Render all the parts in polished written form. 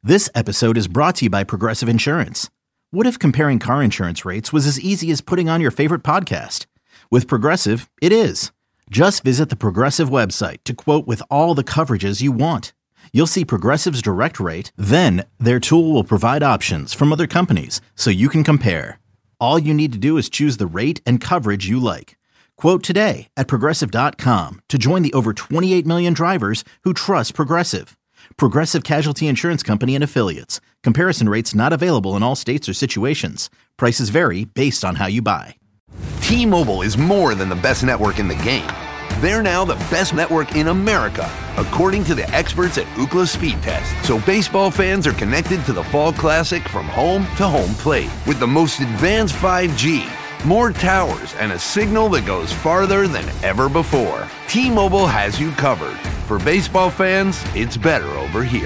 This episode is brought to you by Progressive Insurance. What if comparing car insurance rates was as easy as putting on your favorite podcast? With Progressive, it is. Just visit the Progressive website to quote with all the coverages you want. You'll see Progressive's direct rate, then their tool will provide options from other companies so you can compare. All you need to do is choose the rate and coverage you like. Quote today at Progressive.com to join the over 28 million drivers who trust Progressive. Progressive Casualty Insurance Company and Affiliates. Comparison rates not available in all states or situations. Prices vary based on how you buy. T-Mobile is more than the best network in the game. They're now the best network in America, according to the experts at Ookla Speed Test. So baseball fans are connected to the Fall Classic from home to home plate with the most advanced 5G, more towers, and a signal that goes farther than ever before. T-Mobile has you covered. For baseball fans, it's better over here.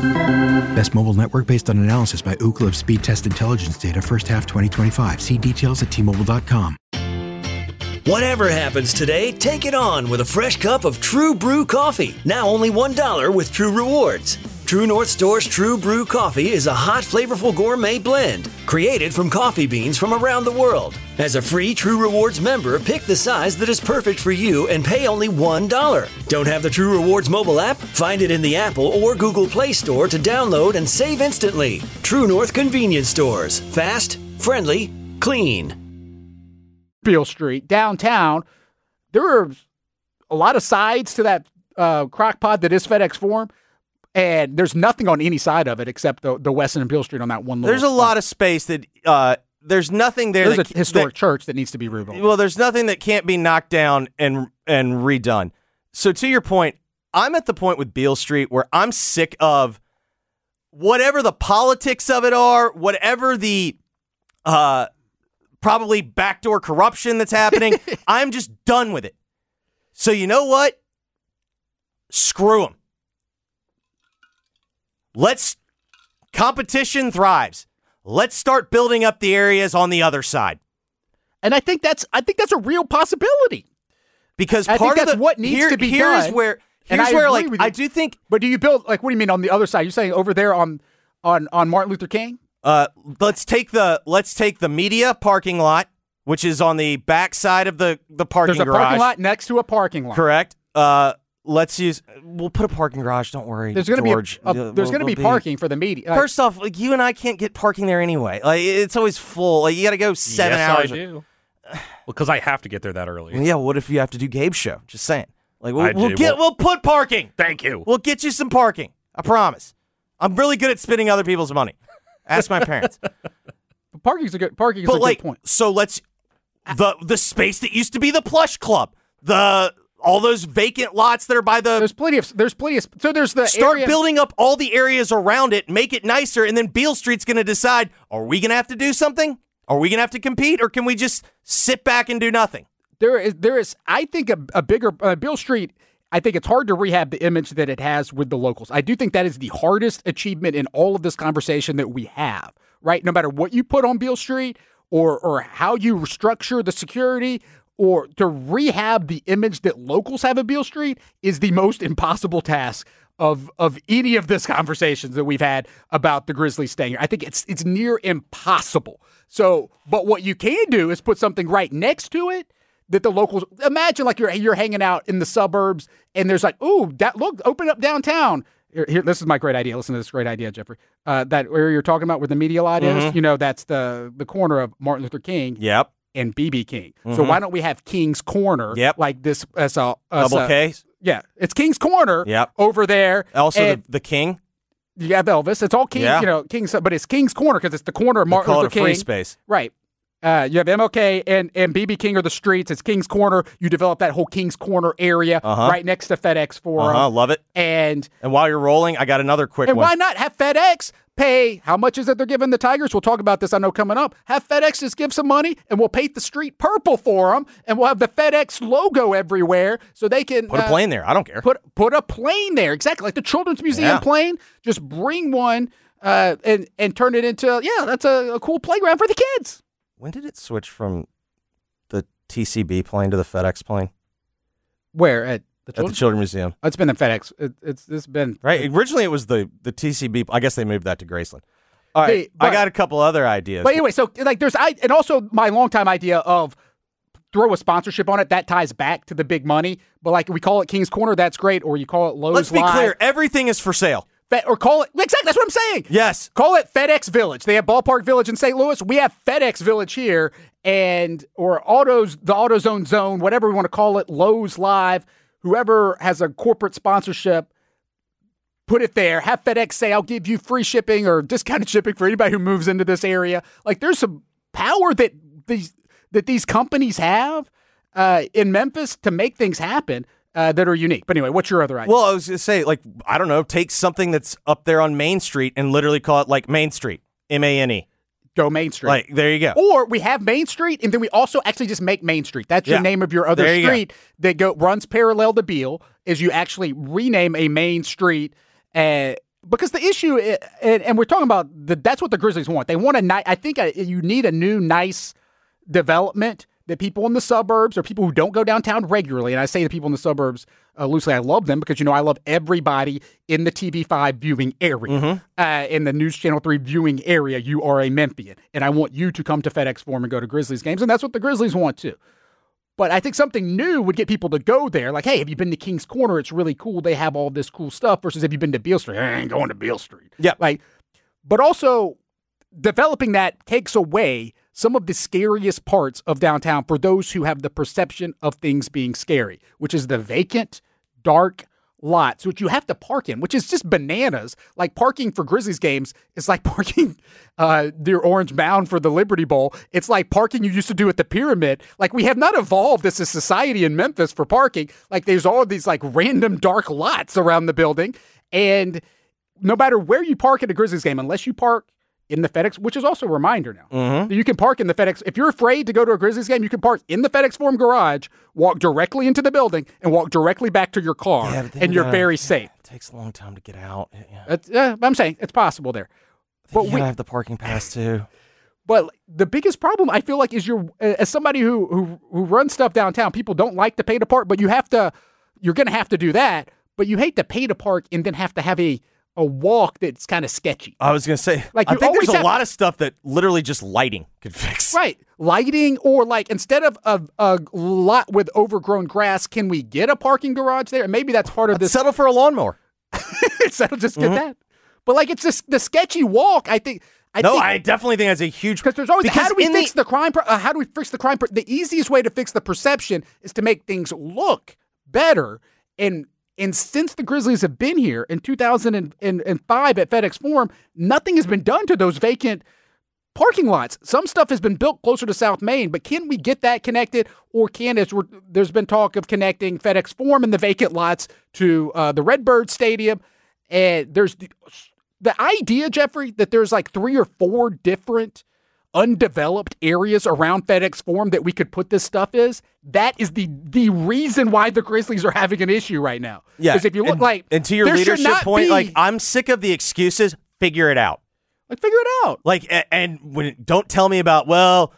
Best mobile network based on analysis by Ookla of Speed Test Intelligence data first half 2025. See details at T-Mobile.com. Whatever happens today, take it on with a fresh cup of True Brew coffee. Now only $1 with True Rewards. True North Store's True Brew coffee is a hot, flavorful gourmet blend created from coffee beans from around the world. As a free True Rewards member, pick the size that is perfect for you and pay only $1. Don't have the True Rewards mobile app? Find it in the Apple or Google Play Store to download and save instantly. True North Convenience Stores. Fast, friendly, clean. Beale Street, downtown, there are a lot of sides to that crock pod that is FedEx Forum. And there's nothing on any side of it except the Weston and Beale Street on that one little There's a lot of space that there's nothing there. There's a historic church that needs to be rebuilt. Well, there's nothing that can't be knocked down and redone. So to your point, I'm at the point with Beale Street where I'm sick of whatever the politics of it are, whatever the probably backdoor corruption that's happening. I'm just done with it. So you know what? Screw them. Competition thrives. Let's start building up the areas on the other side. And I think that's a real possibility. Because I part think of that's what needs to be done. Here's where I do think. But do you build, like, what do you mean on the other side? You're saying over there on Martin Luther King? Let's take the media parking lot, which is on the back side of the parking garage. There's a parking lot next to a parking lot. Correct. We'll put a parking garage. Don't worry, there's going to be parking for the media. First off, like, you and I can't get parking there anyway. Like, it's always full. Like, you got to go 7 hours. Yes, I do. Well, because I have to get there that early. Yeah. What if you have to do Gabe's show? Just saying. Like, we'll put parking. Thank you. We'll get you some parking. I promise. I'm really good at spending other people's money. Ask my parents. Parking's a good point. So let's the space that used to be the Plush Club, all those vacant lots that are by the. There's plenty of. So there's the start area. Building up all the areas around it, make it nicer, and then Beale Street's going to decide: are we going to have to do something? Are we going to have to compete, or can we just sit back and do nothing? There is. I think a bigger Beale Street. I think it's hard to rehab the image that it has with the locals. I do think that is the hardest achievement in all of this conversation that we have. Right, no matter what you put on Beale Street or how you structure the security. Or to rehab the image that locals have of Beale Street is the most impossible task of any of this conversations that we've had about the Grizzlies staying here. I think it's near impossible. So, but what you can do is put something right next to it that the locals imagine, like you're hanging out in the suburbs and there's like, ooh, open up downtown. Here, this is my great idea. Listen to this great idea, Jeffrey. That area you're talking about where the media lot is, that's the corner of Martin Luther King. Yep. And BB King. Mm-hmm. So why don't we have King's Corner? Yep. Like this as a double K. Yeah, it's King's Corner. Yep. Over there. Also the King. You have Elvis. It's all King. Yeah. King's, but it's King's Corner because it's the corner of Martin Luther King. Free space. Right. You have MLK and BB King are the streets. It's King's Corner. You develop that whole King's Corner area right next to FedEx Forum. Love it. And while you're rolling, I got another quick one. And why not have FedEx pay, how much is it they're giving the Tigers? We'll talk about this, I know, coming up. Have FedEx just give some money, and we'll paint the street purple for them, and we'll have the FedEx logo everywhere so they can... Put a plane there. I don't care. Put a plane there. Exactly. Like the Children's Museum plane. Just bring one and turn it into, that's a cool playground for the kids. When did it switch from the TCB plane to the FedEx plane? Where? At At the Children's Museum. It's been in FedEx. It's been right. Originally, it was the TCB. I guess they moved that to Graceland. All right, but, I got a couple other ideas. But anyway, so like and also my longtime idea of throw a sponsorship on it, that ties back to the big money. But like we call it King's Corner, that's great. Or you call it Lowe's Let's be Live. clear, everything is for sale. Or call it, exactly, that's what I'm saying. Yes. Call it FedEx Village. They have Ballpark Village in St. Louis. We have FedEx Village here, or the AutoZone Zone, whatever we want to call it, Lowe's Live, whoever has a corporate sponsorship, put it there. Have FedEx say, I'll give you free shipping or discounted shipping for anybody who moves into this area. Like, there's some power that these companies have in Memphis to make things happen. That are unique. But anyway, what's your other idea? Well, I was going to say, like, I don't know, take something that's up there on Main Street and literally call it, like, Main Street, M-A-N-E. Go Main Street. Like, there you go. Or we have Main Street, and then we also actually just make Main Street. That's your name of your other street that runs parallel to Beale, is you actually rename a Main Street. Because the issue, and we're talking about, that's what the Grizzlies want. They want I think you need a new, nice development that people in the suburbs or people who don't go downtown regularly, and I say to people in the suburbs loosely, I love them because, I love everybody in the TV5 viewing area, in the News Channel 3 viewing area. You are a Memphian, and I want you to come to FedEx Forum and go to Grizzlies games, and that's what the Grizzlies want too. But I think something new would get people to go there. Like, hey, have you been to King's Corner? It's really cool. They have all this cool stuff. Versus, have you been to Beale Street? I ain't going to Beale Street. Yeah. But also, developing that takes away some of the scariest parts of downtown for those who have the perception of things being scary, which is the vacant, dark lots, which you have to park in, which is just bananas. Like, parking for Grizzlies games is like parking near Orange Mound for the Liberty Bowl. It's like parking you used to do at the Pyramid. Like, we have not evolved as a society in Memphis for parking. Like, there's all these like random dark lots around the building. And no matter where you park at a Grizzlies game, unless you park in the FedEx, which is also a reminder now. You can park in the FedEx. If you're afraid to go to a Grizzlies game, you can park in the FedEx Forum garage, walk directly into the building, and walk directly back to your car, and you're very safe. It takes a long time to get out. I'm saying it's possible there. But we have the parking pass too. But the biggest problem, I feel like, is as somebody who runs stuff downtown, people don't like to pay to park, but you're going to have to do that, but you hate to pay to park and then have to have a walk that's kind of sketchy. I was going to say, I think there's a lot of stuff that literally just lighting could fix. Right. Lighting, or like instead of a lot with overgrown grass, can we get a parking garage there? And maybe that's part of this. Settle for a lawnmower. Settle, just get that. But like, it's just the sketchy walk, I think. I definitely think that's a huge... Because there's always... How do we fix the crime? How do we fix the crime? The easiest way to fix the perception is to make things look better. And since the Grizzlies have been here in 2005 at FedEx Forum, nothing has been done to those vacant parking lots. Some stuff has been built closer to South Main, but can we get that connected? Or there's been talk of connecting FedEx Forum and the vacant lots to the Redbird Stadium. And there's the idea, Jeffrey, that there's like 3 or 4 different undeveloped areas around FedEx Forum that we could put this stuff that is the reason why the Grizzlies are having an issue right now. Yeah. Because if you look and to your leadership point, like, I'm sick of the excuses. Figure it out. Like, figure it out. Like, and don't tell me about, well,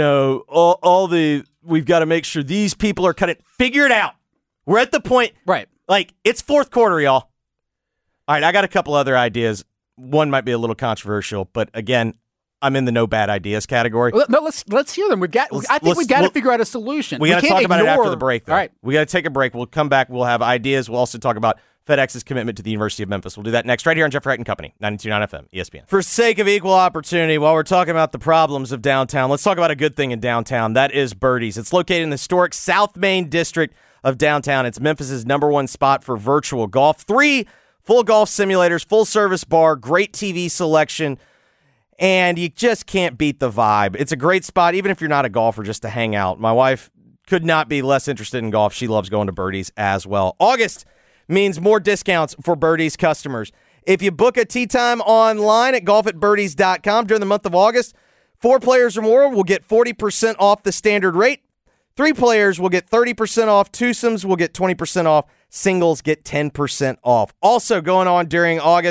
we've got to make sure these people are cutting. Figure it out. We're at the point. Right. Like, it's fourth quarter, y'all. All right, I got a couple other ideas. One might be a little controversial, but again, I'm in the no bad ideas category. No, let's hear them. I think we've got to figure out a solution. We got to talk about it after the break, though. All right. We got to take a break. We'll come back. We'll have ideas. We'll also talk about FedEx's commitment to the University of Memphis. We'll do that next right here on Jeff Wright & Company, 92.9 FM, ESPN. For sake of equal opportunity, while we're talking about the problems of downtown, let's talk about a good thing in downtown. That is Birdies. It's located in the historic South Main district of downtown. It's Memphis's #1 spot for virtual golf. 3 full golf simulators, full-service bar, great TV selection, and you just can't beat the vibe. It's a great spot, even if you're not a golfer, just to hang out. My wife could not be less interested in golf. She loves going to Birdies as well. August means more discounts for Birdies customers. If you book a tee time online at golfatbirdies.com during the month of August, 4 players or more will get 40% off the standard rate. 3 players will get 30% off. Twosomes will get 20% off. Singles get 10% off. Also going on during August,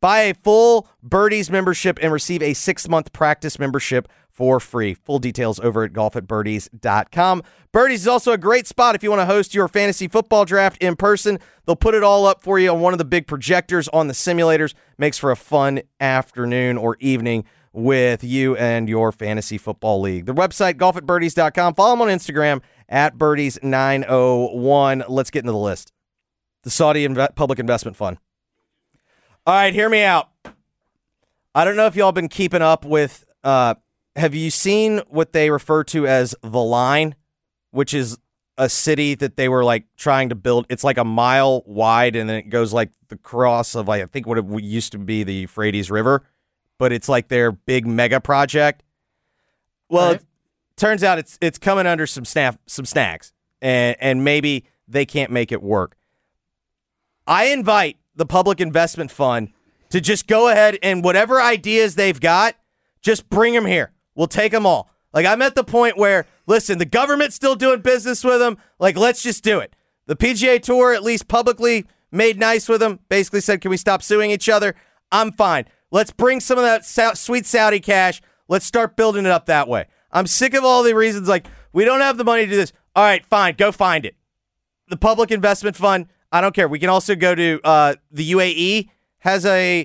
Buy a full Birdies membership and receive a 6-month practice membership for free. Full details over at golfatbirdies.com. Birdies is also a great spot if you want to host your fantasy football draft in person. They'll put it all up for you on one of the big projectors on the simulators. Makes for a fun afternoon or evening with you and your fantasy football league. The website, golfatbirdies.com. Follow them on Instagram at birdies901. Let's get into the list. The Saudi Public Investment Fund. All right, hear me out. I don't know if y'all been keeping up with, have you seen what they refer to as The Line, which is a city that they were like trying to build? It's like a mile wide, and then it goes like the cross of, like, I think what it used to be the Euphrates River, but it's like their big mega project. Well, it turns out it's coming under some snags, and maybe they can't make it work. I invite the Public Investment Fund to just go ahead and whatever ideas they've got, just bring them here. We'll take them all. Like, I'm at the point where, listen, the government's still doing business with them. Like, let's just do it. The PGA Tour at least publicly made nice with them, basically said, can we stop suing each other? I'm fine. Let's bring some of that sweet Saudi cash. Let's start building it up that way. I'm sick of all the reasons like, we don't have the money to do this. All right, fine, go find it. The Public Investment Fund, I don't care. We can also go to the UAE has a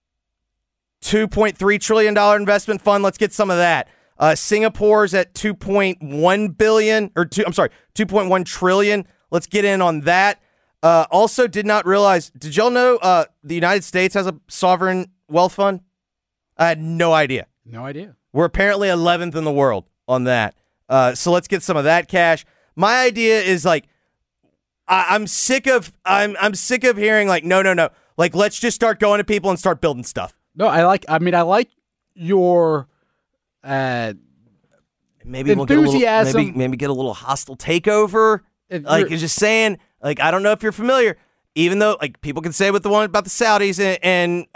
$2.3 trillion investment fund. Let's get some of that. Singapore's at 2.1 trillion. Let's get in on that. Also did not realize, did y'all know the United States has a sovereign wealth fund? I had no idea. No idea. We're apparently 11th in the world on that. So let's get some of that cash. My idea is like, I'm sick of hearing like, no. Like, let's just start going to people and start building stuff. No, I like your maybe we'll get a little, maybe get a little hostile takeover. Like, you're just saying, like, I don't know if you're familiar, even though like people can say with the one about the Saudis and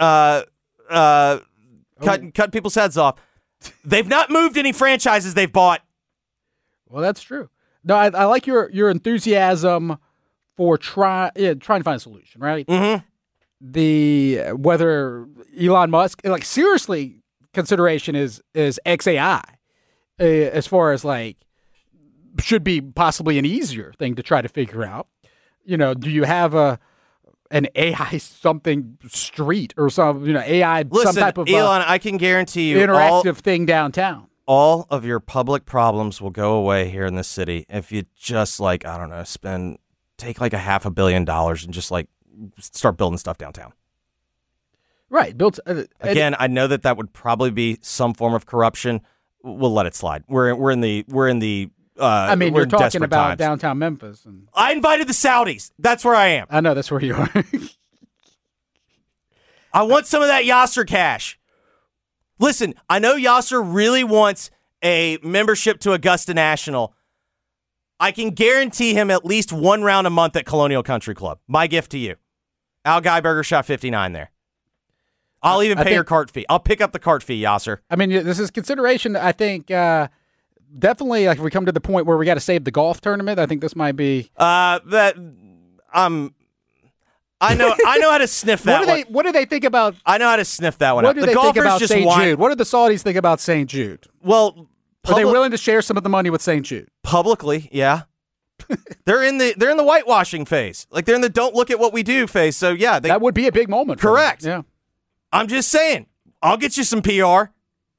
cut people's heads off. They've not moved any franchises they've bought. Well, that's true. No, I like your enthusiasm for trying to find a solution, right? Mm-hmm. Whether Elon Musk, like, seriously, consideration is XAI as far as like should be possibly an easier thing to try to figure out. You know, do you have an AI something street or some AI? Listen, some type of Elon, I can guarantee you interactive thing downtown. All of your public problems will go away here in the city if you just like, I don't know, take like $500 million and just like start building stuff downtown. Right. Again, I know that would probably be some form of corruption. We'll let it slide. We're in the I mean, you're talking about times. Downtown Memphis. I invited the Saudis. That's where I am. I know that's where you are. I want some of that Yasser cash. Listen, I know Yasser really wants a membership to Augusta National. I can guarantee him at least one round a month at Colonial Country Club. My gift to you. Al Guyberger shot 59 there. I'll even pay your cart fee. I'll pick up the cart fee, Yasser. I mean, this is consideration. I think definitely, like, if we come to the point where we got to save the golf tournament, I think this might be I know how to sniff that one. What do they think about? I know how to sniff that one. What do the they think golfers about just St. want. Jude? What do the Saudis think about St. Jude? Well, are they willing to share some of the money with St. Jude? Publicly, yeah. they're in the whitewashing phase. Like, they're in the don't look at what we do phase. So yeah, that would be a big moment. Correct. Yeah. I'm just saying. I'll get you some PR.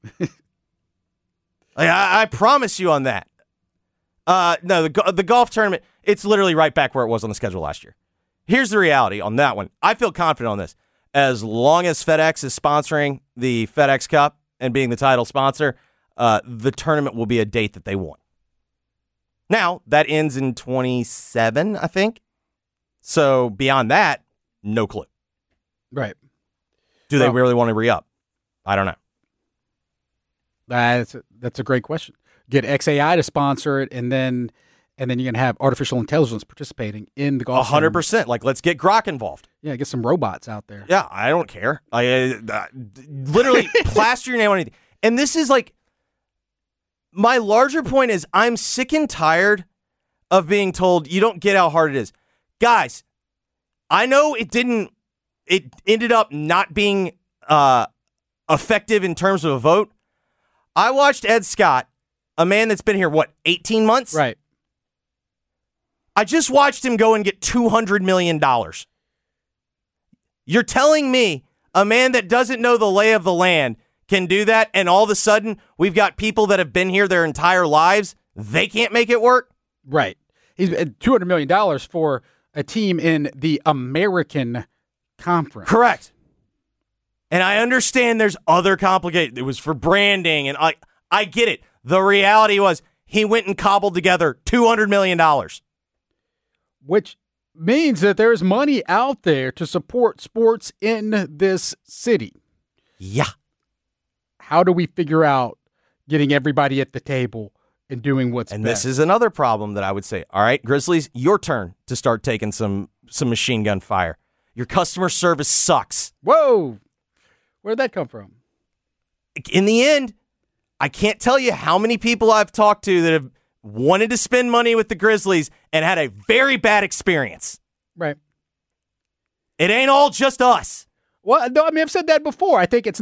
I promise you on that. No, the golf tournament, it's literally right back where it was on the schedule last year. Here's the reality on that one. I feel confident on this. As long as FedEx is sponsoring the FedEx Cup and being the title sponsor, the tournament will be a date that they want. Now, that ends in 27, I think. So beyond that, no clue. Right. Do they really want to re-up? I don't know. That's a great question. Get XAI to sponsor it, and then you're going to have artificial intelligence participating in the golf. 100%. Like, let's get Grok involved. Yeah, get some robots out there. Yeah, I don't care. Literally plaster your name on anything. And this is like, my larger point is I'm sick and tired of being told you don't get how hard it is. Guys, I know it didn't it ended up not being effective in terms of a vote. I watched Ed Scott, a man that's been here, 18 months? Right. I just watched him go and get $200 million. You're telling me a man that doesn't know the lay of the land can do that, and all of a sudden we've got people that have been here their entire lives, they can't make it work? Right. He's $200 million for a team in the American Conference. Correct. And I understand there's other complicated. It was for branding, and I get it. The reality was he went and cobbled together $200 million. Which means that there's money out there to support sports in this city. Yeah. How do we figure out getting everybody at the table and doing what's and best? This is another problem that I would say, all right, Grizzlies, your turn to start taking some machine gun fire. Your customer service sucks. Whoa. Where'd that come from? In the end, I can't tell you how many people I've talked to that have wanted to spend money with the Grizzlies and had a very bad experience. Right. It ain't all just us. Well, no, I mean, I've said that before. I think it's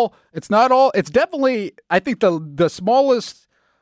definitely, I think the smallest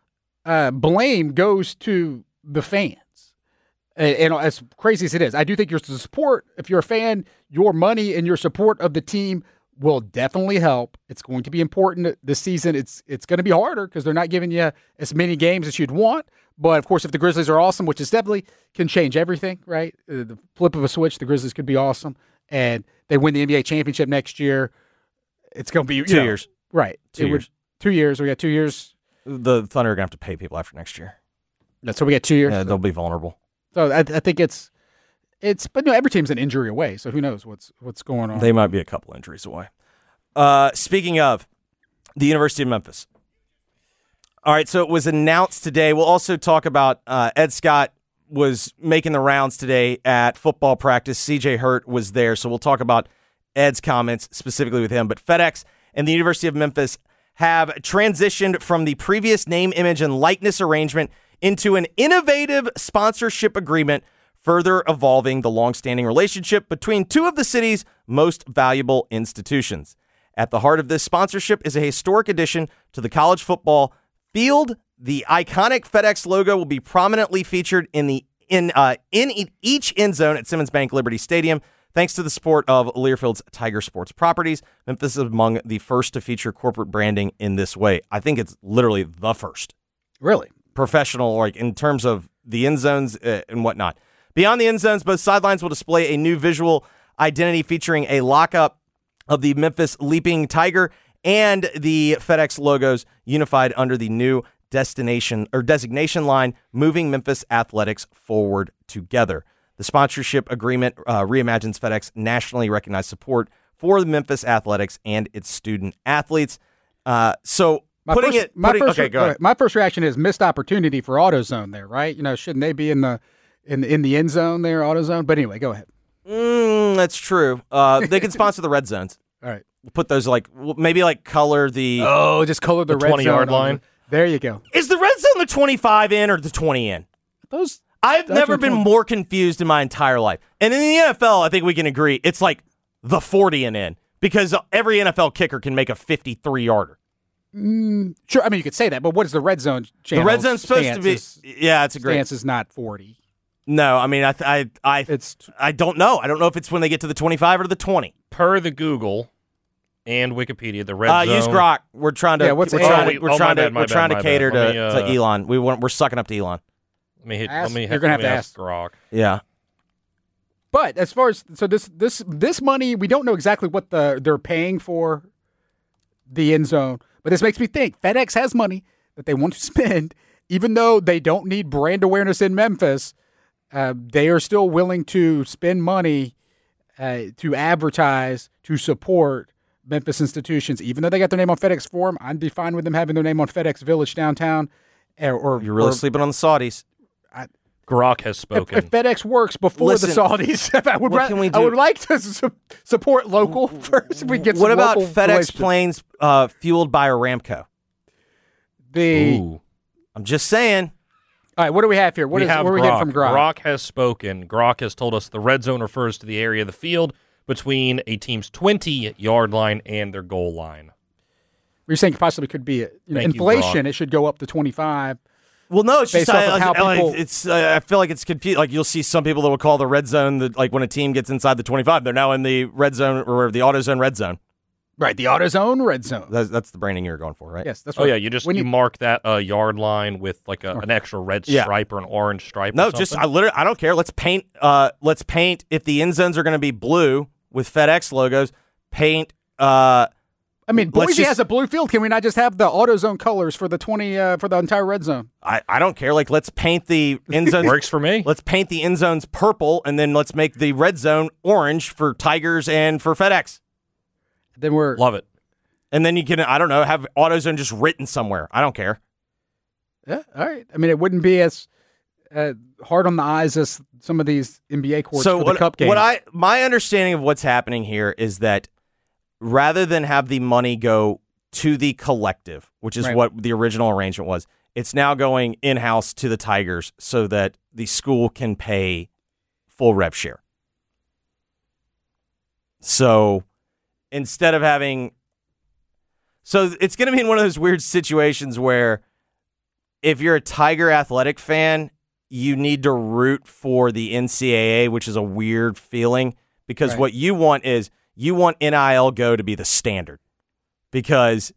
blame goes to the fans. And as crazy as it is, I do think your support, if you're a fan, your money and your support of the team will definitely help. It's going to be important this season. It's going to be harder because they're not giving you as many games as you'd want. But, of course, if the Grizzlies are awesome, which is definitely can change everything, right? The flip of a switch, the Grizzlies could be awesome. And they win the NBA championship next year. It's going to be 2 years. Right. 2 years. 2 years. We got 2 years. The Thunder are going to have to pay people after next year. So we got 2 years. Yeah, they'll be vulnerable. So I think it's but no, every team's an injury away. So who knows what's going on? They might be a couple injuries away. Speaking of the University of Memphis. All right, so it was announced today. We'll also talk about Ed Scott was making the rounds today at football practice. CJ Hurt was there, so we'll talk about Ed's comments specifically with him. But FedEx and the University of Memphis have transitioned from the previous name, image, and likeness arrangement into an innovative sponsorship agreement, further evolving the long-standing relationship between two of the city's most valuable institutions. At the heart of this sponsorship is a historic addition to the college football field. The iconic FedEx logo will be prominently featured in each end zone at Simmons Bank Liberty Stadium, thanks to the support of Learfield's Tiger Sports Properties. Memphis is among the first to feature corporate branding in this way. I think it's literally the first. Really? Professional, like in terms of the end zones and whatnot. Beyond the end zones, both sidelines will display a new visual identity featuring a lockup of the Memphis Leaping Tiger and the FedEx logos unified under the new designation line, moving Memphis athletics forward together. The sponsorship agreement reimagines FedEx nationally recognized support for the Memphis athletics and its student athletes. My first reaction is missed opportunity for AutoZone there, right? You know, shouldn't they be in the end zone there, AutoZone? But anyway, go ahead. That's true. They can sponsor the red zones. All right. We'll put those maybe color the. Oh, just color the red 20-yard line. There you go. Is the red zone the 25 in or the 20 in? I've never been more confused in my entire life. And in the NFL, I think we can agree it's like the 40 and in because every NFL kicker can make a 53-yarder. Sure, I mean you could say that, but what is the red zone channel? The red zone's supposed to be. It's a great stance is not 40. No, I mean I don't know. I don't know if it's when they get to the 25 or the 20. Per the Google and Wikipedia, the red zone. Use Grok. We're trying to. Yeah, what's we're trying to cater to Elon. We're sucking up to Elon. You're gonna have to ask Grok. Yeah. But as far as this money, we don't know exactly what they're paying for the end zone. But this makes me think FedEx has money that they want to spend, even though they don't need brand awareness in Memphis. They are still willing to spend money to advertise, to support Memphis institutions, even though they got their name on FedEx Forum. I'd be fine with them having their name on FedEx Village downtown. Or you're really sleeping on the Saudis. Grok has spoken. If FedEx works before the Saudis, I would like to support local first. If we get what about FedEx planes fueled by Aramco? I'm just saying. All right, what do we have here? What are we getting from Grok? Grok has spoken. Grok has told us the red zone refers to the area of the field between a team's 20-yard line and their goal line. You're saying possibly could be inflation. It should go up to 25. Well, no, it's just I feel like it's confused. Like you'll see some people that will call the red zone like when a team gets inside the 25, they're now in the red zone or the auto zone red zone. Right, the auto zone red zone. That's the branding you're going for, right? Yes, that's right. Oh yeah, you mark that yard line with like an extra red stripe or an orange stripe. No, or something. I don't care. Let's paint. If the end zones are going to be blue with FedEx logos, paint. Boise has a blue field. Can we not just have the AutoZone colors for the for the entire red zone? I don't care. Like, let's paint the end zones. Works for me. Let's paint the end zones purple, and then let's make the red zone orange for Tigers and for FedEx. Then love it. And then you can, I don't know, have AutoZone just written somewhere. I don't care. Yeah, all right. I mean, it wouldn't be as hard on the eyes as some of these NBA courts for the Cup games. My understanding of what's happening here is that rather than have the money go to the collective, which is what the original arrangement was, it's now going in-house to the Tigers so that the school can pay full rev share. So instead of having... So it's going to be in one of those weird situations where if you're a Tiger athletic fan, you need to root for the NCAA, which is a weird feeling because what you want is you want NIL Go to be the standard because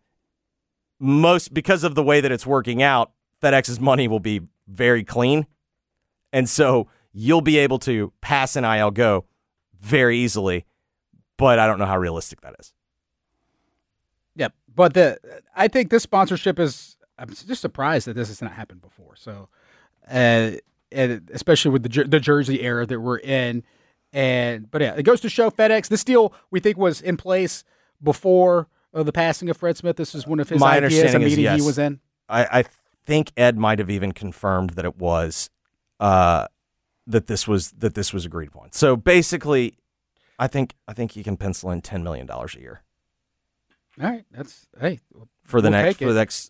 of the way that it's working out, FedEx's money will be very clean. And so you'll be able to pass NIL Go very easily, but I don't know how realistic that is. Yep. But I think this sponsorship is, I'm just surprised that this has not happened before. So, and especially with the jersey era that we're in. But yeah, it goes to show FedEx. This deal we think was in place before the passing of Fred Smith. This is one of his ideas, a meeting he was in. I think Ed might have even confirmed that it was that this was agreed upon. So basically, I think you can pencil in $10 million a year. All right, for the next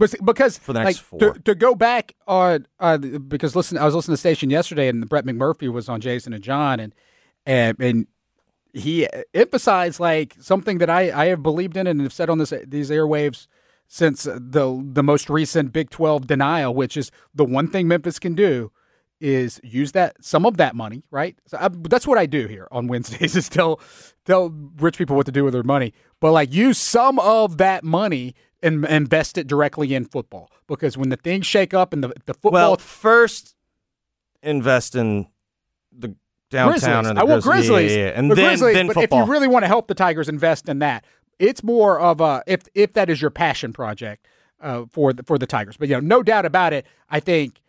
4 to go back on because I was listening to the station yesterday and Brett McMurphy was on Jason and John and he emphasized like something that I have believed in and have said on these airwaves since the most recent Big 12 denial, which is the one thing Memphis can do is use some of that money, right? So that's what I do here on Wednesdays is tell rich people what to do with their money. But like use some of that money and invest it directly in football. Because when the things shake up and the football... Well, first invest in the downtown and the Grizzlies. Yeah. And the then Grizzlies, then but football. If you really want to help the Tigers, invest in that. It's more of a... If that is your passion project for the Tigers. But no doubt about it, I think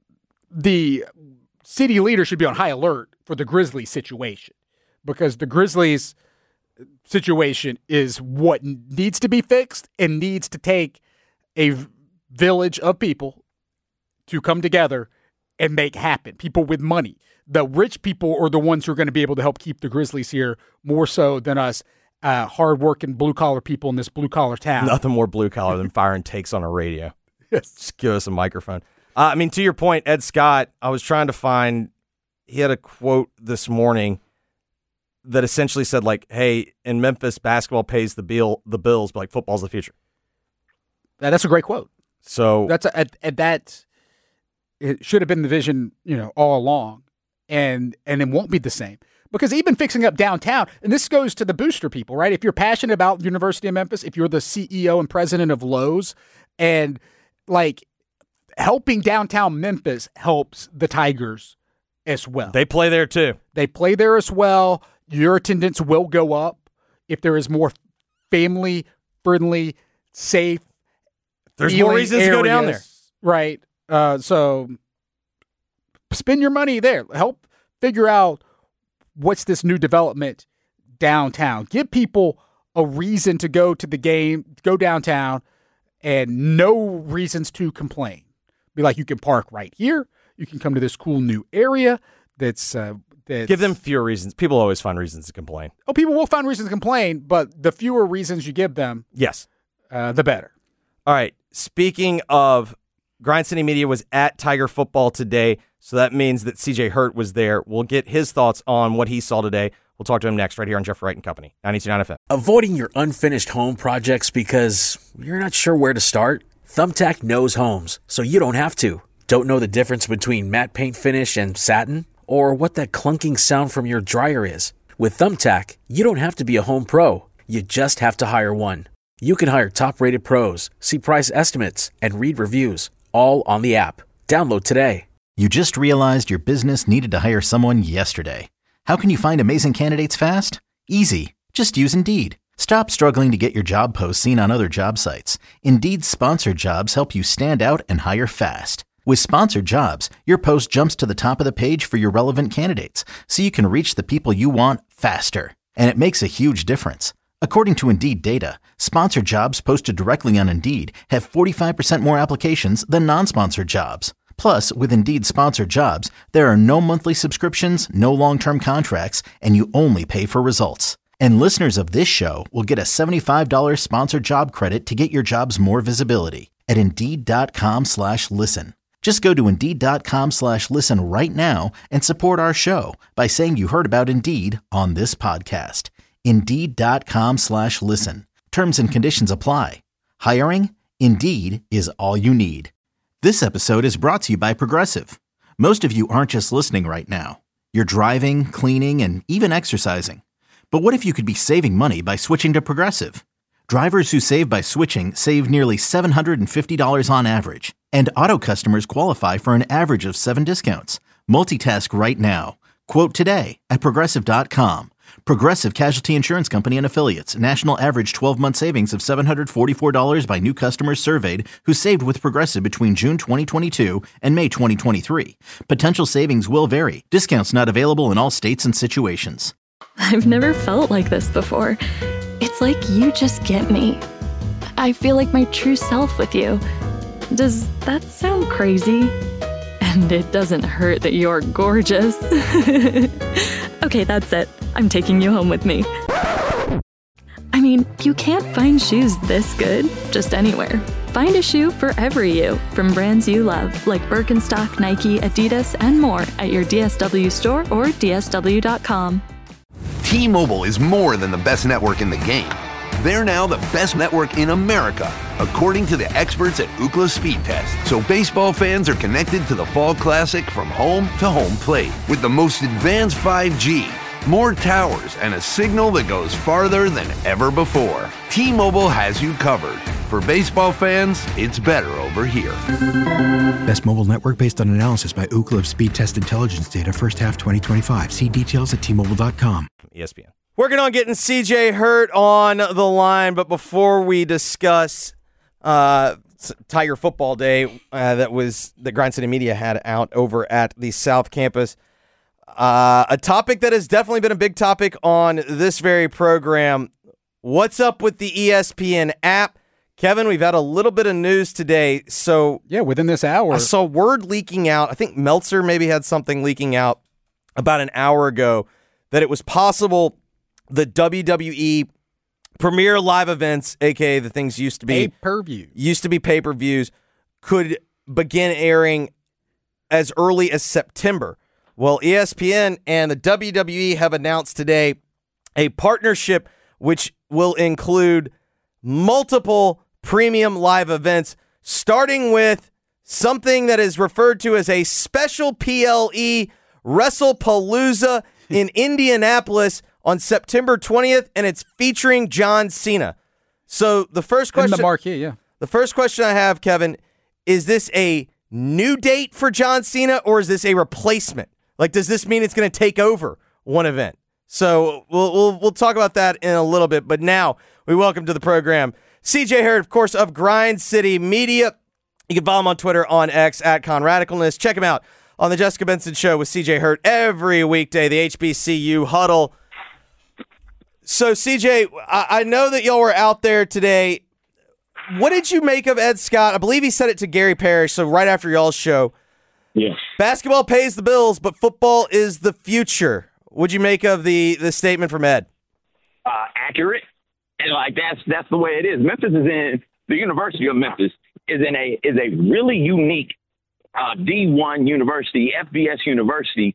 the city leader should be on high alert for the Grizzlies situation because the Grizzlies situation is what needs to be fixed and needs to take a village of people to come together and make happen. People with money. The rich people are the ones who are going to be able to help keep the Grizzlies here more so than us hard-working blue-collar people in this blue-collar town. Nothing more blue-collar than firing takes on a radio. Yes. Just give us a microphone. To your point, Ed Scott, I was trying to find, he had a quote this morning that essentially said, like, hey, in Memphis, basketball pays the bills, but, like, football's the future. That's a great quote. So that it should have been the vision, all along, and it won't be the same. Because even fixing up downtown, and this goes to the booster people, right? If you're passionate about University of Memphis, if you're the CEO and president of Lowe's, and, like, helping downtown Memphis helps the Tigers as well. They play there too. They play there as well. Your attendance will go up if there is more family-friendly, safe. There's more reasons to go down there. Right. So spend your money there. Help figure out what's this new development downtown. Give people a reason to go to the game, go downtown, and no reasons to complain. Be like, you can park right here. You can come to this cool new area that's give them fewer reasons. People always find reasons to complain. Oh, people will find reasons to complain, but the fewer reasons you give them, yes, the better. All right. Speaking of, Grind City Media was at Tiger football today, so that means that CJ Hurt was there. We'll get his thoughts on what he saw today. We'll talk to him next right here on Jeff Wright and Company, 92.9 FM. Avoiding your unfinished home projects because you're not sure where to start? Thumbtack knows homes, so you don't have to. Don't know the difference between matte paint finish and satin? Or what that clunking sound from your dryer is? With Thumbtack, you don't have to be a home pro. You just have to hire one. You can hire top-rated pros, see price estimates, and read reviews, all on the app. Download today. You just realized your business needed to hire someone yesterday. How can you find amazing candidates fast? Easy. Just use Indeed. Stop struggling to get your job posts seen on other job sites. Indeed's sponsored jobs help you stand out and hire fast. With sponsored jobs, your post jumps to the top of the page for your relevant candidates, so you can reach the people you want faster. And it makes a huge difference. According to Indeed data, sponsored jobs posted directly on Indeed have 45% more applications than non-sponsored jobs. Plus, with Indeed sponsored jobs, there are no monthly subscriptions, no long-term contracts, and you only pay for results. And listeners of this show will get a $75 sponsored job credit to get your jobs more visibility at Indeed.com/listen. Just go to Indeed.com/listen right now and support our show by saying you heard about Indeed on this podcast. Indeed.com/listen. Terms and conditions apply. Hiring? Indeed is all you need. This episode is brought to you by Progressive. Most of you aren't just listening right now. You're driving, cleaning, and even exercising. But what if you could be saving money by switching to Progressive? Drivers who save by switching save nearly $750 on average. And auto customers qualify for an average of 7 discounts. Multitask right now. Quote today at Progressive.com. Progressive Casualty Insurance Company and Affiliates. National average 12-month savings of $744 by new customers surveyed who saved with Progressive between June 2022 and May 2023. Potential savings will vary. Discounts not available in all states and situations. I've never felt like this before. It's like you just get me. I feel like my true self with you. Does that sound crazy? And it doesn't hurt that you're gorgeous. Okay, that's it. I'm taking you home with me. I mean, you can't find shoes this good just anywhere. Find a shoe for every you from brands you love, like Birkenstock, Nike, Adidas, and more at your DSW store or DSW.com. T-Mobile is more than the best network in the game. They're now the best network in America, according to the experts at Ookla Speed Test. So baseball fans are connected to the Fall Classic from home to home plate with the most advanced 5G, more towers, and a signal that goes farther than ever before. T-Mobile has you covered. For baseball fans, it's better over here. Best mobile network based on analysis by Ookla Speed Test Intelligence data first half 2025. See details at T-Mobile.com. ESPN. Working on getting CJ Hurt on the line, but before we discuss Tiger Football Day that Grind City Media had out over at the South Campus, a topic that has definitely been a big topic on this very program. What's up with the ESPN app? Kevin, we've had a little bit of news today. So yeah, within this hour. I saw word leaking out. I think Meltzer maybe had something leaking out about an hour ago that it was possible the WWE Premier Live Events, aka the things used to be pay-per-views, could begin airing as early as September. Well, ESPN and the WWE have announced today a partnership which will include multiple premium live events, starting with something that is referred to as a special PLE WrestlePalooza in Indianapolis on September 20th, and it's featuring John Cena. So the first question, in the marquee, yeah. The first question I have, Kevin, is this a new date for John Cena, or is this a replacement? Like, does this mean it's going to take over one event? So we'll talk about that in a little bit. But now we welcome to the program CJ Hurt, of course, of Grind City Media. You can follow him on Twitter, on X, at ConRadicalness. Check him out on the Jessica Benson Show with CJ Hurt every weekday, the HBCU Huddle. So, CJ, I know that y'all were out there today. What did you make of Ed Scott? I believe he said it to Gary Parrish, so right after y'all's show. Yes. Basketball pays the bills, but football is the future. What'd you make of the statement from Ed? Accurate. And like that's the way it is. Memphis is in the University of Memphis is a really unique D1 university, FBS university,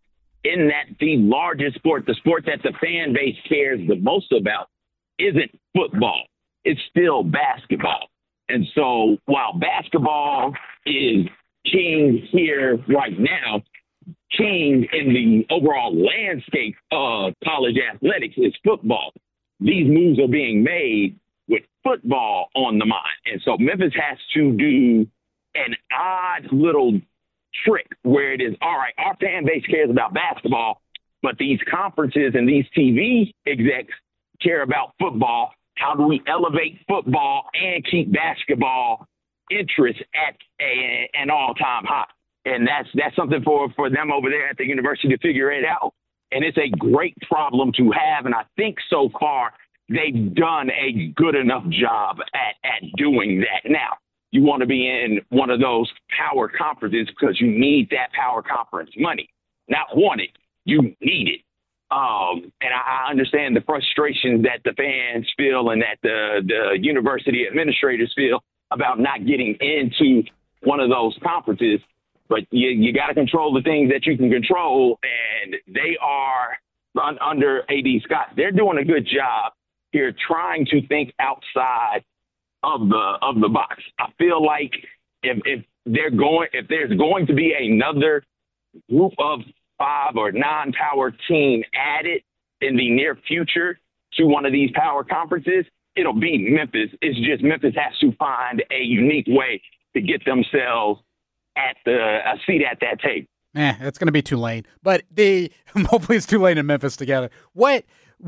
in that the largest sport, the sport that the fan base cares the most about, isn't football. It's still basketball. And so while basketball is king here right now, king in the overall landscape of college athletics is football. These moves are being made with football on the mind. And so Memphis has to do an odd little trick where it is, all right, our fan base cares about basketball, but these conferences and these TV execs care about football. How do we elevate football and keep basketball interest at an all-time high? And that's something for them over there at the university to figure it out. And it's a great problem to have. And I think so far they've done a good enough job at doing that. Now, you want to be in one of those power conferences because you need that power conference money. Not want it, you need it. And I understand the frustration that the fans feel and that the university administrators feel about not getting into one of those conferences. But you got to control the things that you can control, and they are under A.D. Scott. They're doing a good job here trying to think outside of the box. I feel like if there's going to be another group of 5 or non-power team added in the near future to one of these power conferences, it'll be Memphis. It's just Memphis has to find a unique way to get themselves at a seat at that table. It's going to be Tulane, but hopefully it's Tulane and Memphis together. When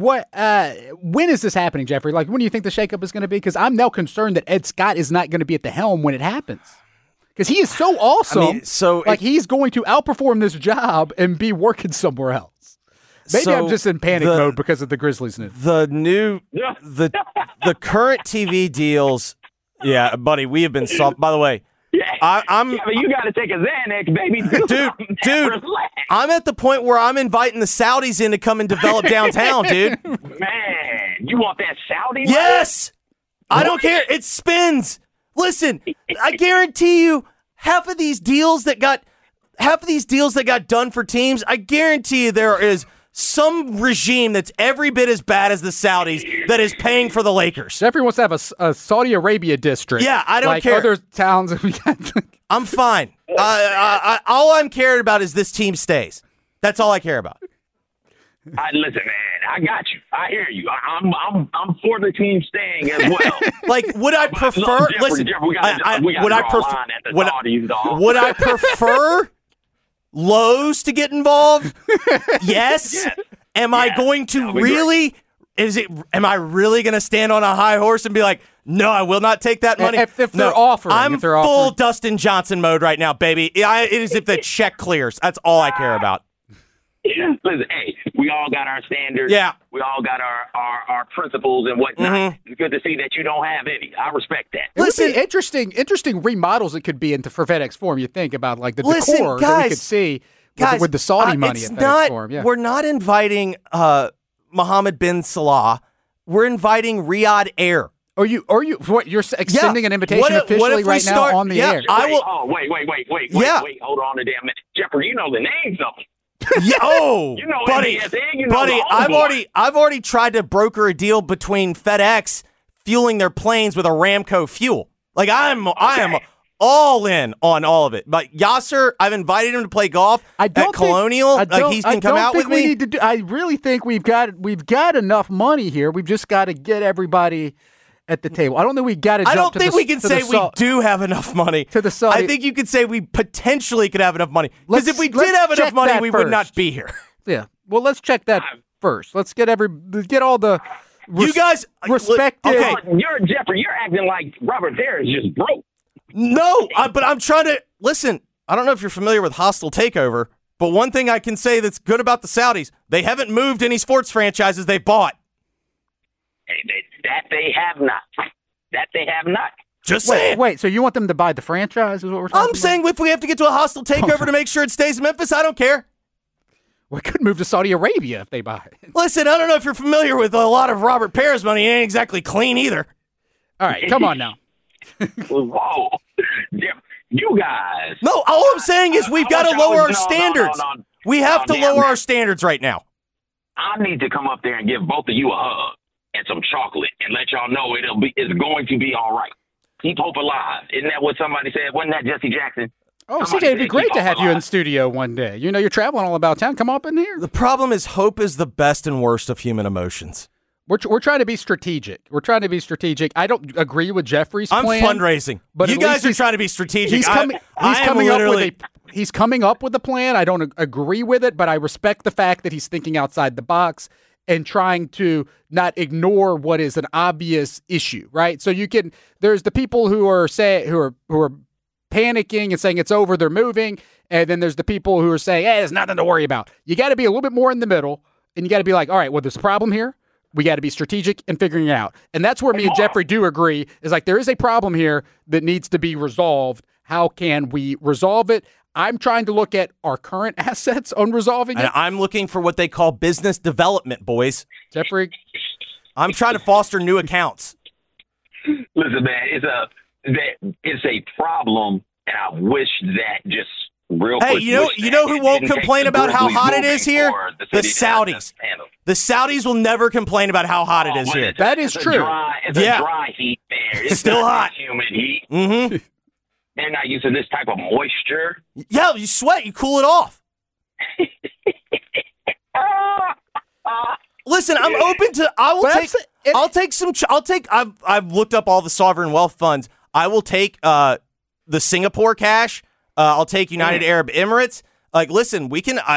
is this happening, Jeffrey? Like, when do you think the shakeup is going to be? Because I'm now concerned that Ed Scott is not going to be at the helm when it happens. Because he is so awesome. He's going to outperform this job and be working somewhere else. Maybe I'm just in panic mode because of the Grizzlies news. The current TV deals. Yeah, buddy, we have been by the way. Yeah, but you got to take a Xanax, baby. Dude, I'm at the point where I'm inviting the Saudis in to come and develop downtown, dude. Man, you want that Saudi? Yes! I don't care. It spins. Listen, I guarantee you, half of these deals that got done for teams, I guarantee you there is some regime that's every bit as bad as the Saudis that is paying for the Lakers. Jeffrey wants to have a Saudi Arabia district. Yeah, I don't care. Other towns. I'm fine. All I'm caring about is this team stays. That's all I care about. Listen, man, I got you. I hear you. I'm for the team staying as well. Like, would I prefer? Would I prefer Lowe's to get involved? Yes. Am I going to really? Am I really going to stand on a high horse and be like, no, I will not take that money? If they're offering, I'm full Dustin Johnson mode right now, baby. It is if the check clears. That's all I care about. Yeah. Listen, hey, we all got our standards. Yeah. We all got our principles and whatnot. Mm-hmm. It's good to see that you don't have any. I respect that. Listen, interesting remodels it could be for FedEx Forum. You think about like the decor that we could see with the Saudi money at FedEx Forum. Yeah. We're not inviting Mohammed bin Salah. We're inviting Riyadh Air. Are you? You're extending an invitation officially right now on the air? I will. Oh, wait. Wait, hold on a damn minute. Jeffrey, you know the names of them. Buddy, I've already tried to broker a deal between FedEx fueling their planes with Aramco fuel. Like I am all in on all of it. But Yasser, I've invited him to play golf at Colonial. He can come out with me. I really think we've got enough money here. We've just got to get everybody at the table. I don't think we got to jump to the I don't think we can say we do have enough money. To the Saudi. I think you could say we potentially could have enough money. Because if we did have enough money, we would not be here. Yeah. Well, let's check that first. Let's get all the you guys respected. Okay. Jeffrey, you're acting like Robert Harris just broke. No, but I'm trying to listen. I don't know if you're familiar with Hostile Takeover, but one thing I can say that's good about the Saudis, they haven't moved any sports franchises they've bought. That they have not. Just saying. Wait, so you want them to buy the franchise is what we're talking about? I'm saying if we have to get to a hostile takeover to make sure it stays in Memphis, I don't care. We could move to Saudi Arabia if they buy it. Listen, I don't know if you're familiar with a lot of Robert Parrish money. It ain't exactly clean either. All right, come on now. Whoa. You guys. No, all I'm saying is we've got to lower our standards. We have to lower our standards right now. I need to come up there and give both of you a hug and some chocolate and let y'all know it's going to be all right. Keep hope alive. Isn't that what somebody said? Wasn't that Jesse Jackson? Oh, CJ, it'd be great to have you in studio one day. You know, you're traveling all about town. Come up in here. The problem is hope is the best and worst of human emotions. We're trying to be strategic. I don't agree with Jeffrey's plan. I'm fundraising. But you guys are trying to be strategic. He's coming up with a plan. I don't agree with it, but I respect the fact that he's thinking outside the box and trying to not ignore what is an obvious issue, right? So there's the people who are panicking and saying it's over, they're moving, and then there's the people who are saying, hey, there's nothing to worry about. You got to be a little bit more in the middle, and you got to be like, all right, well, there's a problem here. We got to be strategic in figuring it out. And that's where me and Jeffrey do agree, is like there is a problem here that needs to be resolved. How can we resolve it? I'm trying to look at our current assets on resolving it. And I'm looking for what they call business development, boys. Jeffrey? I'm trying to foster new accounts. Listen, man, it's a problem, and I wish that just real quick. Hey, you know who won't complain about how hot it is here? The Saudis. The Saudis will never complain about how hot it is here. That is true. It's a dry heat there. It's still hot. Humid heat. Mm-hmm. They're not used to this type of moisture. Yeah, you sweat, you cool it off. Listen, I'm open to. I've looked up all the sovereign wealth funds. I will take the Singapore cash. I'll take United Arab Emirates. Like, listen, we can.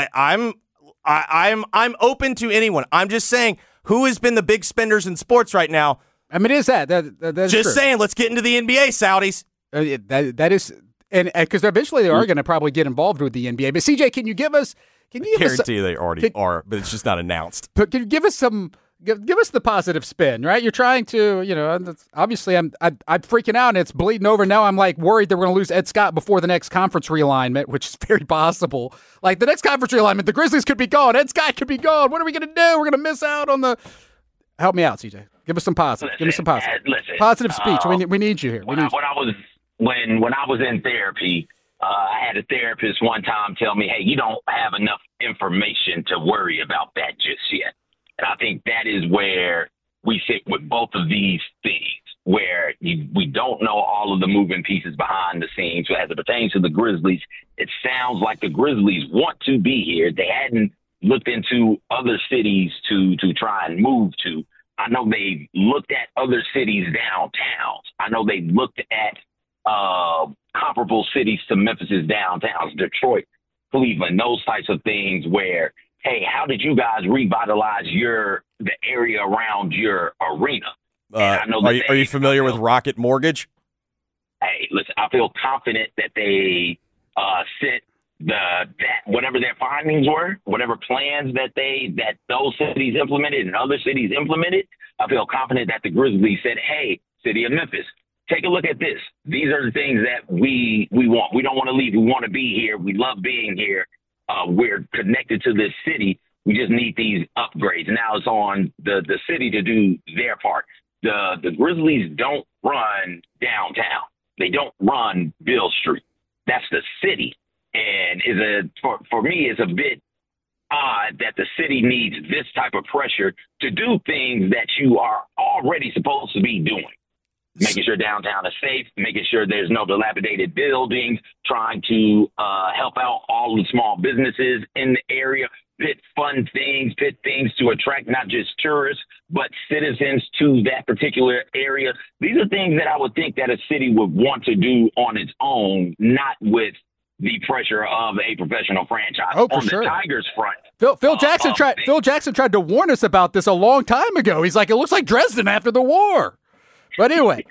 I'm open to anyone. I'm just saying, who has been the big spenders in sports right now? I mean, is that is just true. saying? Let's get into the NBA, Saudis. That is, and because eventually they are going to probably get involved with the NBA. But CJ, can you give us? I guarantee they already are, but it's just not announced. But can you give us some? Give us the positive spin, right? You're trying to, obviously I'm freaking out and it's bleeding over. Now I'm like worried that we're going to lose Ed Scott before the next conference realignment, which is very possible. Like the next conference realignment, the Grizzlies could be gone. Ed Scott could be gone. What are we going to do? We're going to miss out on the. Help me out, CJ. Give us some positive. Give me some positive. Positive speech. We need you here. When I was in therapy, I had a therapist one time tell me, "Hey, you don't have enough information to worry about that just yet." And I think that is where we sit with both of these things, where we don't know all of the moving pieces behind the scenes. So as it pertains to the Grizzlies, it sounds like the Grizzlies want to be here. They hadn't looked into other cities to try and move to. I know they looked at other cities downtowns. I know they looked at comparable cities to Memphis's downtowns, Detroit, Cleveland, those types of things where, hey, how did you guys revitalize the area around your arena? I know are you familiar with Rocket Mortgage? Hey, listen, I feel confident that they sent that whatever their findings were, whatever plans that those cities implemented and other cities implemented. I feel confident that the Grizzlies said, "Hey, city of Memphis, take a look at this. These are the things that we want. We don't want to leave. We want to be here. We love being here. We're connected to this city. We just need these upgrades." Now it's on the city to do their part. The Grizzlies don't run downtown. They don't run Beale Street. That's the city. And for me, it's a bit odd that the city needs this type of pressure to do things that you are already supposed to be doing. Making sure downtown is safe, making sure there's no dilapidated buildings, trying to help out all the small businesses in the area, fit things to attract not just tourists, but citizens to that particular area. These are things that I would think that a city would want to do on its own, not with the pressure of a professional franchise. Oh, for on sure. The Tigers front. Phil Jackson tried to warn us about this a long time ago. He's like, it looks like Dresden after the war. But anyway,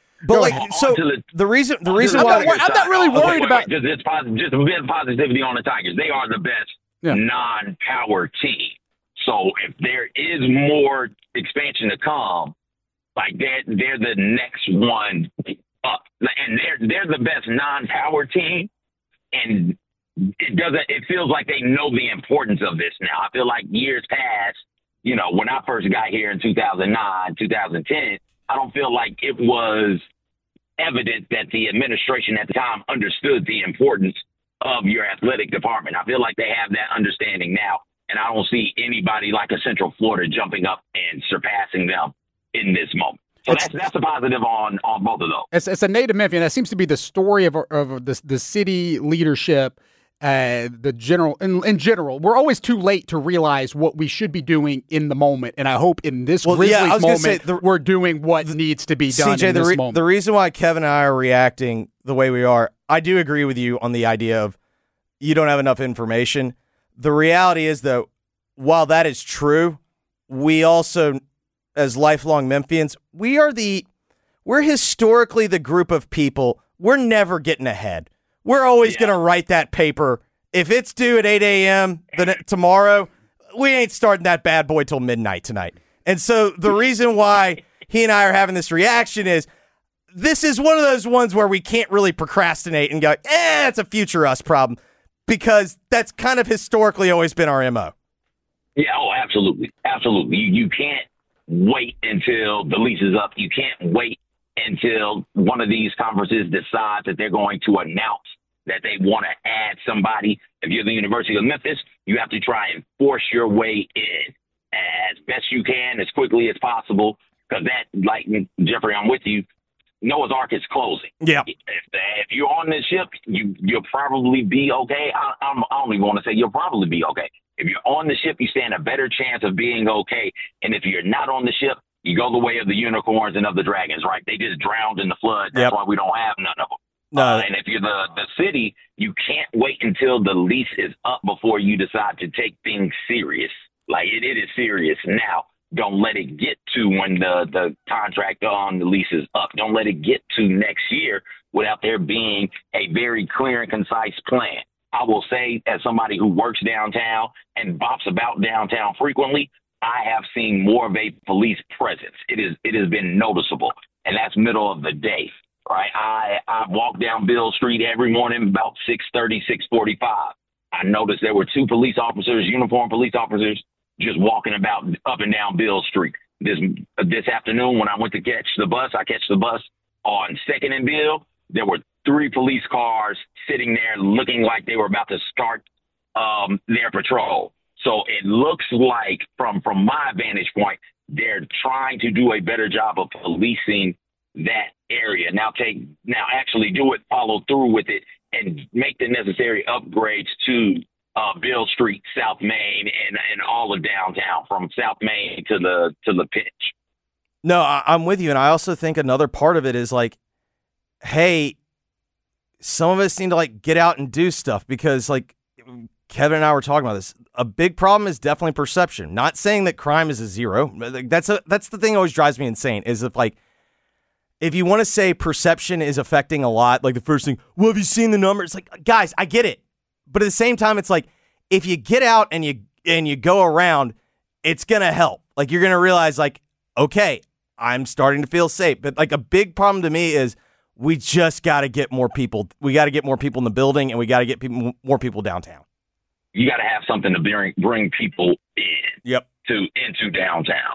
the reason why I'm not really worried about just a bit of positivity on the Tigers. They are the best non-power team. So if there is more expansion to come, like they're the next one up, and they're the best non-power team. And it feels like they know the importance of this now. I feel like years past, when I first got here in 2009, 2010. I don't feel like it was evident that the administration at the time understood the importance of your athletic department. I feel like they have that understanding now, and I don't see anybody like a Central Florida jumping up and surpassing them in this moment. So that's a positive on both of those. It's a native Memphian. That seems to be the story of the city leadership. The general in general, we're always too late to realize what we should be doing in the moment, and I hope in this Grizzlies moment we're doing what needs to be done in this moment. The reason why Kevin and I are reacting the way we are, I do agree with you on the idea of you don't have enough information. The reality is, though, while that is true, we also, as lifelong Memphians, we're historically the group of people, we're never getting ahead. We're always going to write that paper. If it's due at 8 a.m. tomorrow, we ain't starting that bad boy till midnight tonight. And so the reason why he and I are having this reaction is this is one of those ones where we can't really procrastinate and go, it's a future us problem, because that's kind of historically always been our MO. Yeah, absolutely. Absolutely. You can't wait until the lease is up. You can't wait until one of these conferences decides that they're going to announce that they want to add somebody. If you're the University of Memphis, you have to try and force your way in as best you can, as quickly as possible, because that, like, Jeffrey, I'm with you, Noah's Ark is closing. Yeah. If you're on this ship, you'll probably be okay. I don't even want to say you'll probably be okay. If you're on the ship, you stand a better chance of being okay. And if you're not on the ship, you go the way of the unicorns and of the dragons, right? They just drowned in the flood. That's why we don't have none of them. No. And if you're the city, you can't wait until the lease is up before you decide to take things serious. Like, it is serious now. Don't let it get to when the contract on the lease is up. Don't let it get to next year without there being a very clear and concise plan. I will say, as somebody who works downtown and bops about downtown frequently, I have seen more of a police presence. It has been noticeable, and that's middle of the day, right? I walk down Bill Street every morning about 6:30, 6:45. I noticed there were two police officers, uniformed police officers, just walking about up and down Bill Street. This afternoon when I went to catch the bus, I catch the bus on 2nd and Bill. There were 3 police cars sitting there looking like they were about to start their patrol. So it looks like, from my vantage point, they're trying to do a better job of policing that area. Now actually do it, follow through with it, and make the necessary upgrades to Bill Street, South Main, and all of downtown, from South Main to the pitch. No, I'm with you, and I also think another part of it is like, hey, some of us need to like get out and do stuff, because like Kevin and I were talking about this. A big problem is definitely perception. Not saying that crime is a zero. That's the thing that always drives me insane, is if you want to say perception is affecting a lot, like the first thing, well, have you seen the numbers? It's like, guys, I get it. But at the same time, it's like, if you get out and you go around, it's going to help. Like, you're going to realize, like, okay, I'm starting to feel safe. But like, a big problem to me is we just got to get more people. We got to get more people in the building, and we got to get more people downtown. You got to have something to bring people in. Yep. Into downtown.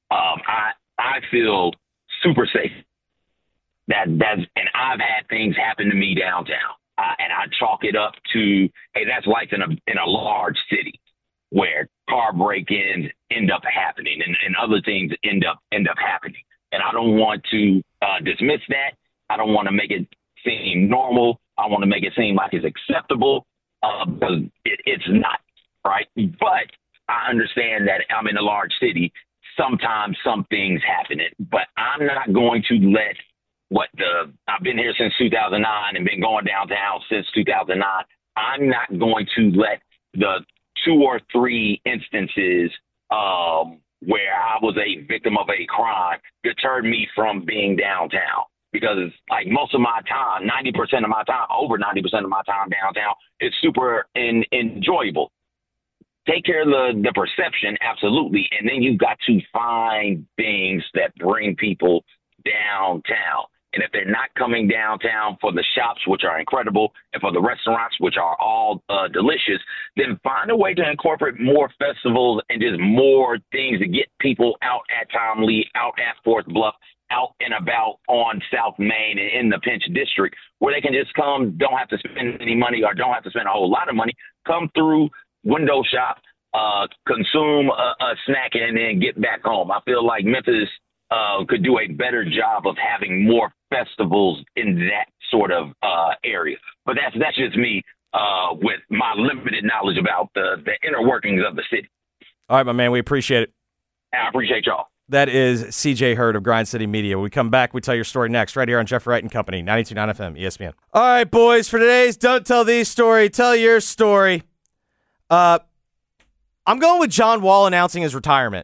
I feel super safe. And I've had things happen to me downtown, and I chalk it up to, hey, that's life in a large city where car break-ins end up happening and other things end up happening. And I don't want to dismiss that. I don't want to make it seem normal. I want to make it seem like it's acceptable, because it's not, right? But I understand that I'm in a large city. Sometimes some things happen, but I'm not going to let I've been here since 2009 and been going downtown since 2009. I'm not going to let the 2 or 3 instances where I was a victim of a crime deter me from being downtown. Because it's like, most of my time, 90% of my time, over 90% of my time downtown, is super enjoyable. Take care of the perception, absolutely. And then you've got to find things that bring people downtown. And if they're not coming downtown for the shops, which are incredible, and for the restaurants, which are all delicious, then find a way to incorporate more festivals and just more things to get people out at Tom Lee, out at Fourth Bluff, out and about on South Main and in the Pinch District, where they can just come, don't have to spend any money or don't have to spend a whole lot of money, come through, window shop, consume a snack, and then get back home. I feel like Memphis could do a better job of having more festivals in that sort of area. But that's just me with my limited knowledge about the inner workings of the city. All right, my man, we appreciate it. I appreciate y'all. That is CJ Hurd of Grind City Media. When we come back, we tell your story next, right here on Jeff Wright and Company, 92.9 FM, ESPN. All right, boys, for today's Don't Tell These story, tell your story. I'm going with John Wall announcing his retirement.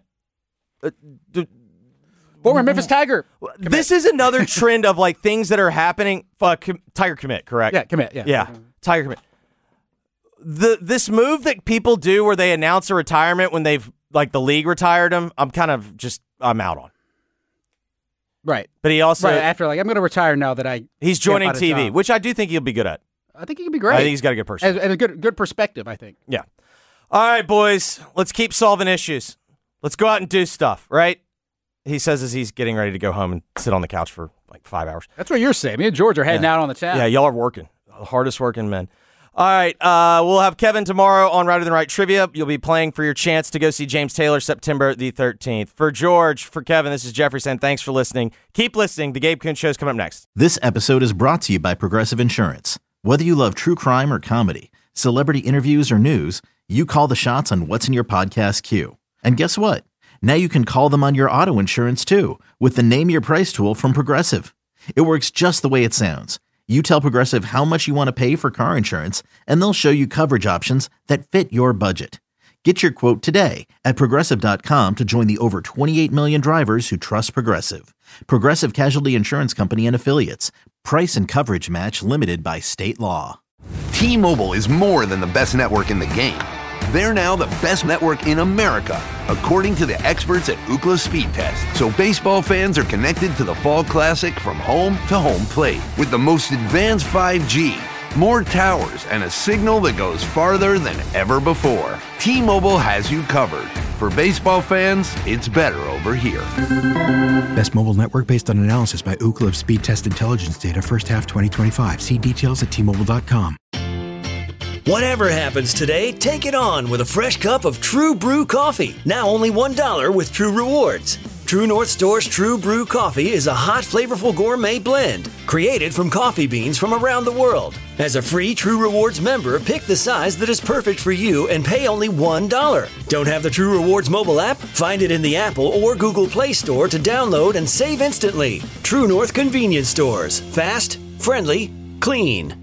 Former Memphis Tiger. This is another trend of like things that are happening. Tiger commit, correct? Yeah, commit. Yeah. Yeah, Tiger commit. This move that people do where they announce a retirement when they've like the league retired him, I'm out on. Right. But he also after I'm going to retire now that he's joining TV, which I do think he'll be good at. I think he can be great. I think he's got a good person and a good perspective. I think. Yeah. All right, boys, let's keep solving issues. Let's go out and do stuff. Right. He says as he's getting ready to go home and sit on the couch for like 5 hours. That's what you're saying. Me and George are heading out on the town. Yeah, y'all are working. The hardest working men. All right, we'll have Kevin tomorrow on Router Than Right Trivia. You'll be playing for your chance to go see James Taylor September the 13th. For George, for Kevin, this is Jeffrey saying thanks for listening. Keep listening. The Gabe Kuhn Show is coming up next. This episode is brought to you by Progressive Insurance. Whether you love true crime or comedy, celebrity interviews or news, you call the shots on what's in your podcast queue. And guess what? Now you can call them on your auto insurance too with the Name Your Price tool from Progressive. It works just the way it sounds. You tell Progressive how much you want to pay for car insurance, and they'll show you coverage options that fit your budget. Get your quote today at Progressive.com to join the over 28 million drivers who trust Progressive. Progressive Casualty Insurance Company and Affiliates. Price and coverage match limited by state law. T-Mobile is more than the best network in the game. They're now the best network in America, according to the experts at Ookla Speed Test. So baseball fans are connected to the Fall Classic from home to home plate with the most advanced 5G, more towers, and a signal that goes farther than ever before. T-Mobile has you covered. For baseball fans, it's better over here. Best mobile network based on analysis by Ookla Speed Test Intelligence data first half 2025. See details at T-Mobile.com. Whatever happens today, take it on with a fresh cup of True Brew coffee. Now only $1 with True Rewards. True North Store's True Brew coffee is a hot, flavorful gourmet blend created from coffee beans from around the world. As a free True Rewards member, pick the size that is perfect for you and pay only $1. Don't have the True Rewards mobile app? Find it in the Apple or Google Play Store to download and save instantly. True North Convenience Stores. Fast, friendly, clean.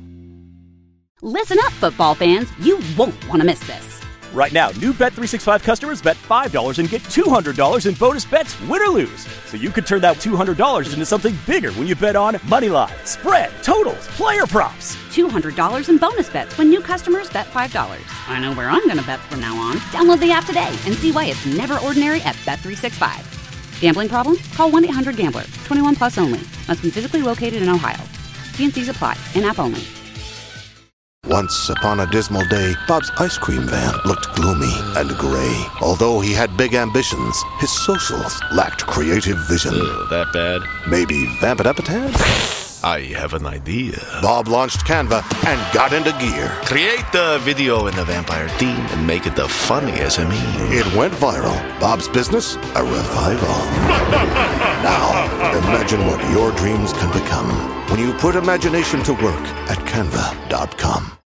Listen up, football fans. You won't want to miss this. Right now, new Bet365 customers bet $5 and get $200 in bonus bets, win or lose. So you could turn that $200 into something bigger when you bet on money line, spread, totals, player props. $200 in bonus bets when new customers bet $5. I know where I'm going to bet from now on. Download the app today and see why it's never ordinary at Bet365. Gambling problem? Call 1-800-GAMBLER. 21 plus only. Must be physically located in Ohio. T&Cs apply. In-app only. Once upon a dismal day, Bob's ice cream van looked gloomy and gray. Although he had big ambitions, his socials lacked creative vision. That bad? Maybe vamp it up a tad? I have an idea. Bob launched Canva and got into gear. Create the video in the vampire theme and make it the funny SME. It went viral. Bob's business, a revival. Now, imagine what your dreams can become when you put imagination to work at Canva.com.